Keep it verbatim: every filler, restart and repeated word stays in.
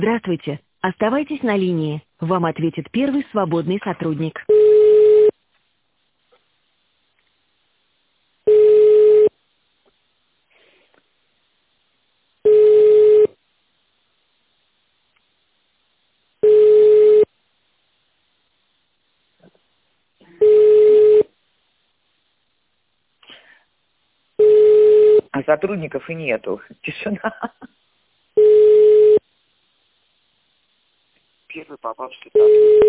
Здравствуйте. Оставайтесь на линии. Вам ответит первый свободный сотрудник. А сотрудников и нету. Тишина. Первый попавший сотрудник.